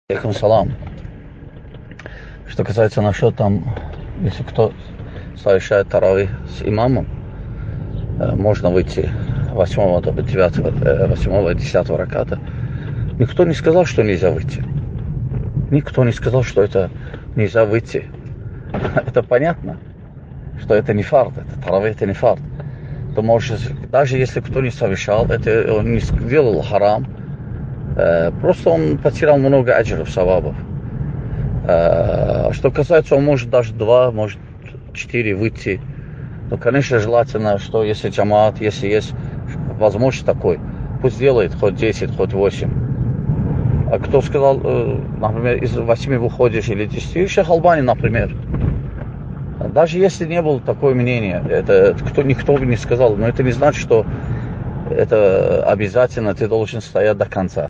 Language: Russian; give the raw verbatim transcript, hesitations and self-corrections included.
Алейкум салам. Что касается насчет там, если кто совершает таравih с имамом, можно выйти восьмого, девятого, восьмого, десятого раката. Никто не сказал, что нельзя выйти. Никто не сказал, что это нельзя выйти. Это понятно, что это не фард, это таравih, это не фард. То может, даже если кто не совершал, это он не сделал харам, просто он потерял много аджров, савабов. Что касается, он может даже два, может четыре выйти. Но, конечно, желательно, что если джамаат, если есть возможность такой, пусть делает хоть десять, хоть восемь. А кто сказал, например, из восьми выходишь или десяти, Шейх Албани, например. Даже если не было такое мнение, это кто, никто бы не сказал, но это не значит, что это обязательно ты должен стоять до конца.